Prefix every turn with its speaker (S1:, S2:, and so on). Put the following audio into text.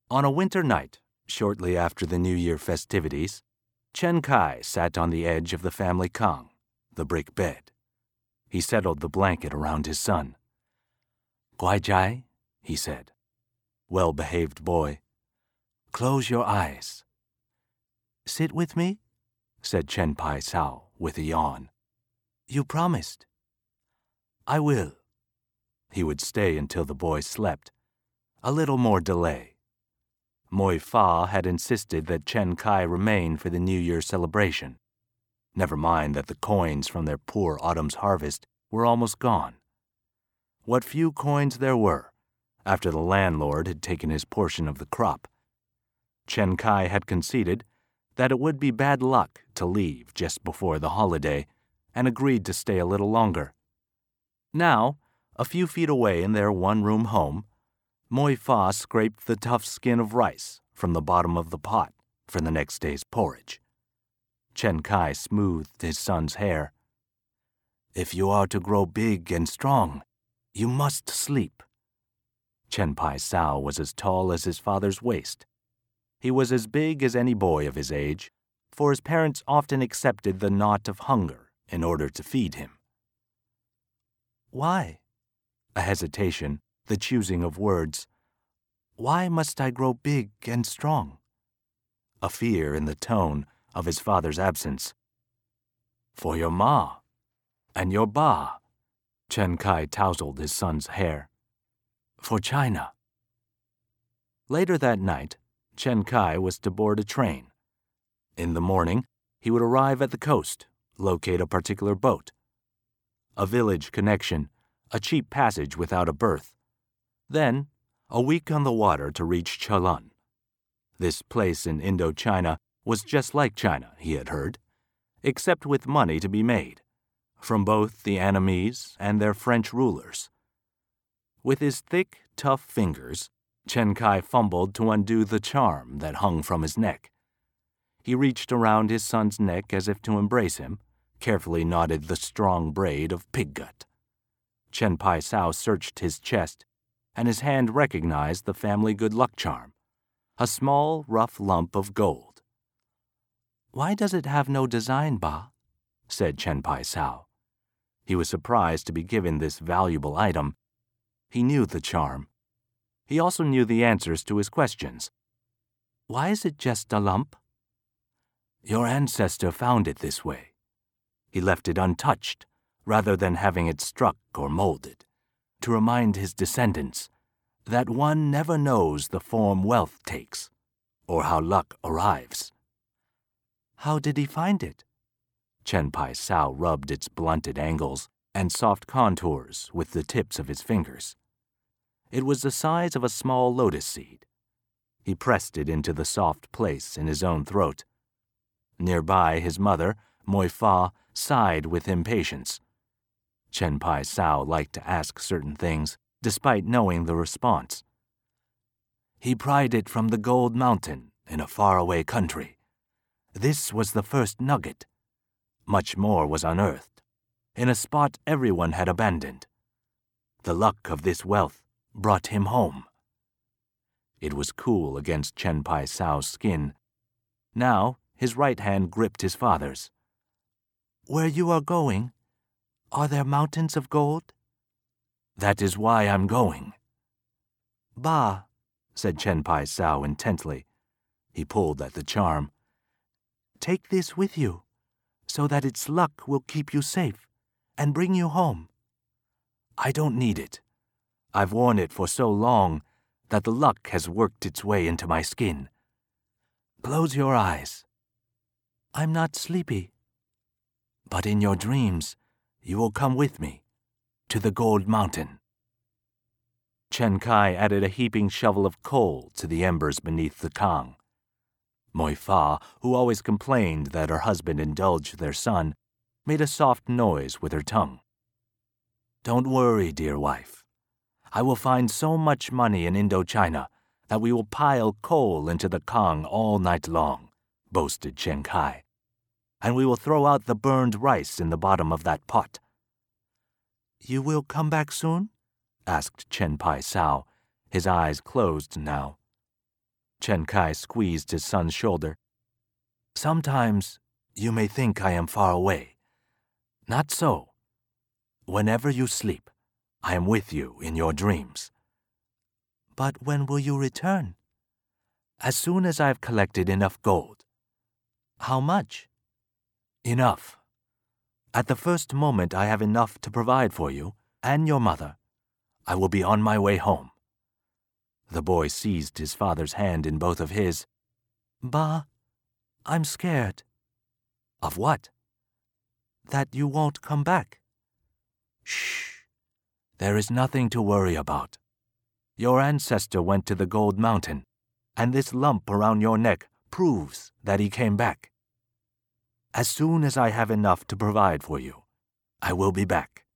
S1: On a winter night, shortly after the New Year festivities, Chen Kai sat on the edge of the family kang, the brick bed. He settled the blanket around his son. "Guai Jai," he said. "Well-behaved boy. Close your eyes." "Sit with me?" said Chen Pai Sao with a yawn. "You promised." "I will." He would stay until the boy slept. A little more delay. Moi Fa had insisted that Chen Kai remain for the New Year celebration. Never mind that the coins from their poor autumn's harvest were almost gone. What few coins there were, after the landlord had taken his portion of the crop. Chen Kai had conceded that it would be bad luck to leave just before the holiday and agreed to stay a little longer. Now, a few feet away in their one-room home, Moi Fa scraped the tough skin of rice from the bottom of the pot for the next day's porridge. Chen Kai smoothed his son's hair. "If you are to grow big and strong, you must sleep." Chen Pai Sao was as tall as his father's waist. He was as big as any boy of his age, for his parents often accepted the knot of hunger in order to feed him. "Why?" A hesitation, the choosing of words. "Why must I grow big and strong?" A fear in the tone of his father's absence. "For your ma and your ba." Chen Kai tousled his son's hair. "For China." Later that night, Chen Kai was to board a train. In the morning, he would arrive at the coast, locate a particular boat. A village connection, a cheap passage without a berth. Then, a week on the water to reach Cholon. This place in Indochina was just like China, he had heard, except with money to be made, from both the Annamese and their French rulers. With his thick, tough fingers, Chen Kai fumbled to undo the charm that hung from his neck. He reached around his son's neck as if to embrace him, carefully knotted the strong braid of pig gut. Chen Pai Sao searched his chest, and his hand recognized the family good luck charm, a small, rough lump of gold. "Why does it have no design, Ba?" said Chen Pai Sao. He was surprised to be given this valuable item. He knew the charm. He also knew the answers to his questions. "Why is it just a lump?" "Your ancestor found it this way. He left it untouched, rather than having it struck or molded, to remind his descendants that one never knows the form wealth takes, or how luck arrives." "How did he find it?" Chen Pai Sao rubbed its blunted angles and soft contours with the tips of his fingers. It was the size of a small lotus seed. He pressed it into the soft place in his own throat. Nearby, his mother, Moi Fa, sighed with impatience. Chen Pai Sao liked to ask certain things, despite knowing the response. "He pried it from the Gold Mountain in a faraway country. This was the first nugget. Much more was unearthed, in a spot everyone had abandoned. The luck of this wealth brought him home." It was cool against Chen Pai Sao's skin. Now, his right hand gripped his father's. "Where you are going, are there mountains of gold?" "That is why I'm going." "Ba," said Chen Pai Sao intently. He pulled at the charm. "Take this with you, so that its luck will keep you safe and bring you home." "I don't need it. I've worn it for so long that the luck has worked its way into my skin. Close your eyes." "I'm not sleepy." "But in your dreams, you will come with me to the Gold Mountain." Chen Kai added a heaping shovel of coal to the embers beneath the kang. Moi Fa, who always complained that her husband indulged their son, made a soft noise with her tongue. "Don't worry, dear wife. I will find so much money in Indochina that we will pile coal into the kang all night long," boasted Chen Kai. "And we will throw out the burned rice in the bottom of that pot." "You will come back soon?" asked Chen Pai Sao, his eyes closed now. Chen Kai squeezed his son's shoulder. Sometimes you may think I am far away. Not so. Whenever you sleep, I am with you in your dreams. But when will you return? As soon as I have collected enough gold. How much? Enough. At the first moment I have enough to provide for you and your mother, I will be on my way home. The boy seized his father's hand in both of his. Ba, I'm scared. Of what? That you won't come back. Shh. There is nothing to worry about. Your ancestor went to the Gold Mountain, and this lump around your neck proves that he came back. As soon as I have enough to provide for you, I will be back.